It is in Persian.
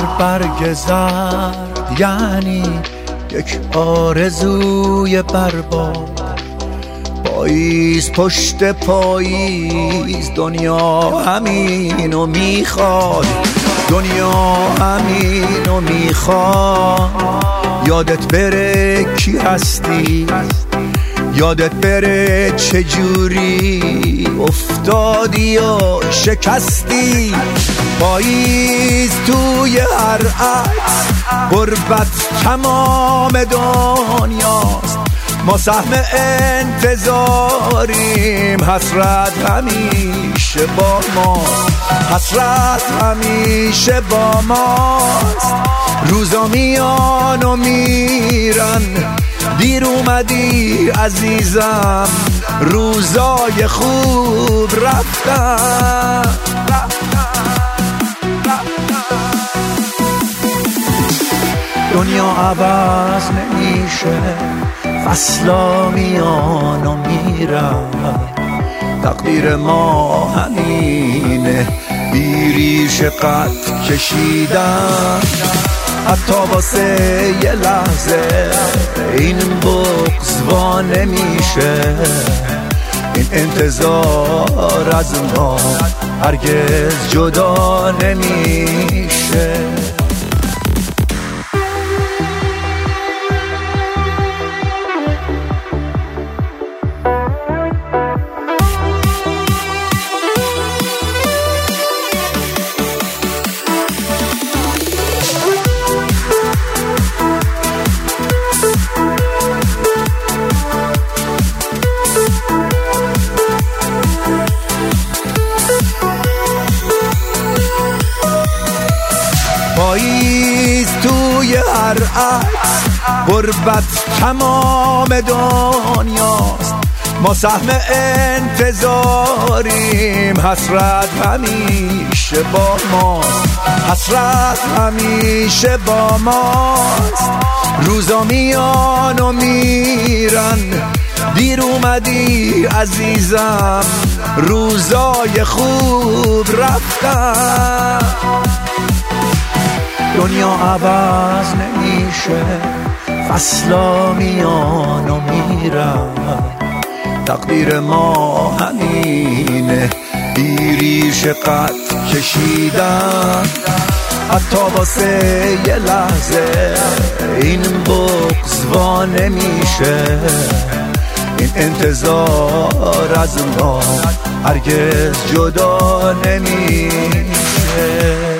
برگ زرد یعنی یک آرزوی برباد. پاییز پشت پاییز دنیا همینو میخواد، دنیا همینو میخواد. یادت بره کی هستی، یادت بره چجوری افتادی و شکستی. پاییز توی هر عکس، غربت تمام دنیاست. ما سهم انتظاریم، حسرت همیشه با ماست، حسرت همیشه با ماست. روزا میان و میرن، دیر اومدی عزیزم، روزای خوب رفتن. دنیا عوض نمیشه، فصلا میان و میرن. تقدیر ما همینه، بیریش قد کشیدن. حتی واسه یه لحظه این بغض وا نمیشه، این انتظار از ما هرگز جدا نمیشه. پاییز توی هر عکس، غربت تمام دنیاست. ما سهم انتظاریم، حسرت همیشه با ماست، حسرت همیشه با ماست. روزا میان و میرن، دیر اومدی عزیزم، روزای خوب رفتن. دنیا عوض نمیشه، فصلا میان و میرن. تقدیر ما همینه، بیریش قد کشیدن. حتی واسه یه لحظه این بغض وا نمیشه، این انتظار از ما هرگز جدا نمیشه.